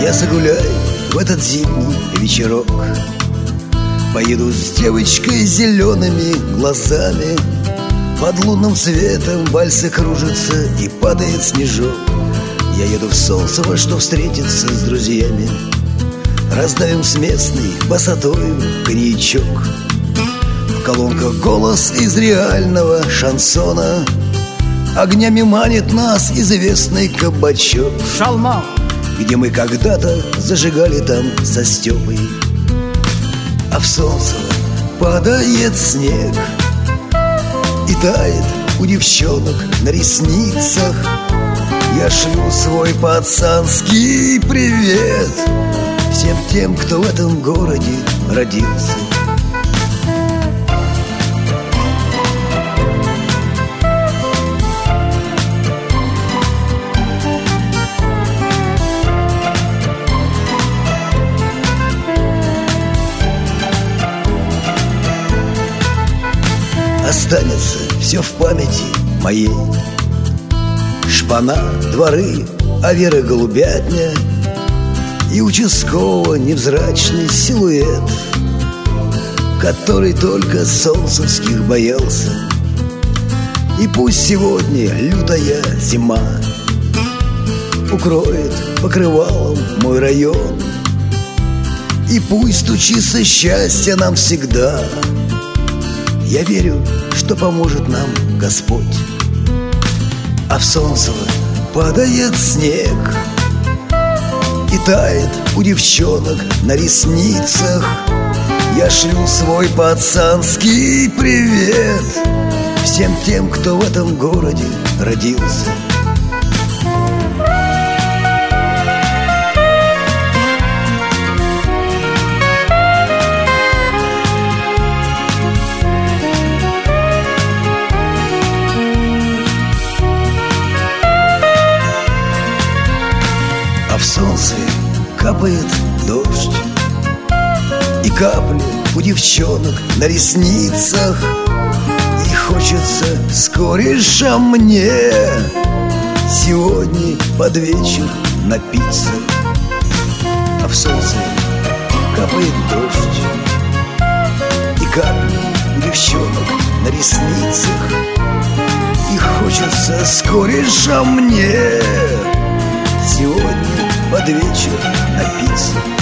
загуляю в этот зимний вечерок. Поеду с девочкой с зелеными глазами. Под лунным светом в вальсе кружится и падает снежок. Я еду в Солнцево, что встретиться с друзьями. Раздавим с местной босотою коньячок. В колонках голос из реального шансона. Огнями манит нас известный кабачок Шалман, где мы когда-то зажигали там со Степой. А в Солнцево падает снег и тает у девчонок на ресницах. Я шлю свой пацанский привет всем тем, кто в этом городе родился. Останется все в памяти моей. Шпана, дворы, а Вера голубятня и участкового невзрачный силуэт, который только солнцевских боялся. И пусть сегодня лютая зима укроет покрывалом мой район, и пусть стучится счастье нам всегда, я верю, что поможет нам Господь. А в Солнцево падает снег и тает у девчонок на ресницах. Я шлю свой пацанский привет всем тем, кто в этом городе родился. А в Солнцеве капает дождь, и капли у девчонок на ресницах. И хочется скореша мне сегодня под вечер напиться. А в Солнцеве капает дождь, и капли у девчонок на ресницах. И хочется скореша мне сегодня под вечер напиться.